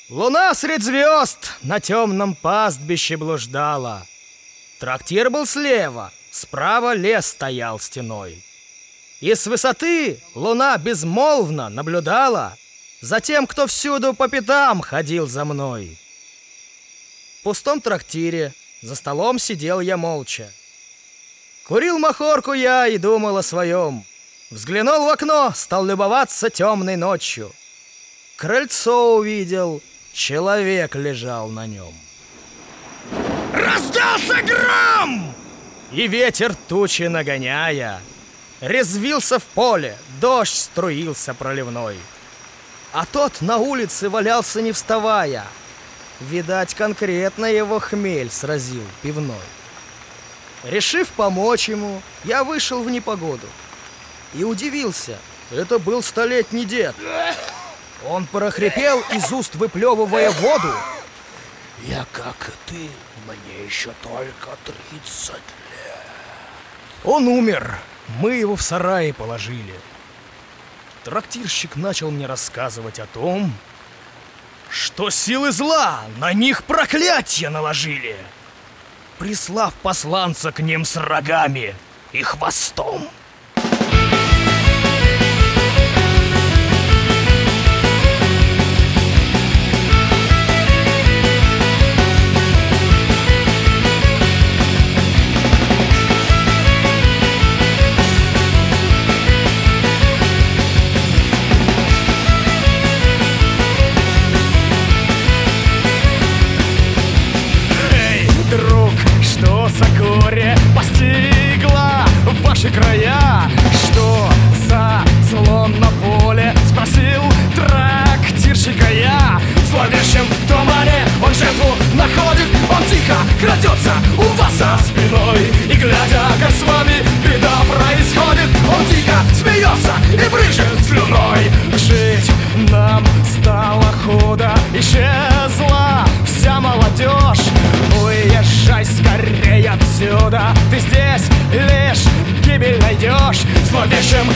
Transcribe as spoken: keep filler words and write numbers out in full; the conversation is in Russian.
Луна средь звезд на темном пастбище блуждала. Трактир был слева, справа лес стоял стеной. И с высоты луна безмолвно наблюдала за тем, кто всюду по пятам ходил за мной. В пустом трактире за столом сидел я молча. Курил махорку я и думал о своем. Взглянул в окно, стал любоваться темной ночью. Крыльцо увидел, человек лежал на нем. Раздался гром! И ветер тучи нагоняя, резвился в поле, дождь струился проливной. А тот на улице валялся не вставая. Видать, конкретно его хмель сразил пивной. Решив помочь ему, я вышел в непогоду. И удивился, это был столетний дед. Он прохрипел, из уст выплевывая воду: «Я, как и ты, мне еще только тридцать лет». Он умер, мы его в сарае положили. Трактирщик начал мне рассказывать о том, что силы зла на них проклятье наложили, прислав посланца к ним с рогами и хвостом. Горе постигла ваши края. Что за зло на поле? Спросил трактирщика я. В зловещем тумане он жертву находит. Он тихо крадется у вас за спиной. И глядя, как с вами беда происходит, он дико смеется и брызжет слюной. Жить нам стало худо, исчезла вся молодежь. Уезжай скорее отсюда, ты здесь лишь гибель найдешь. В зловещем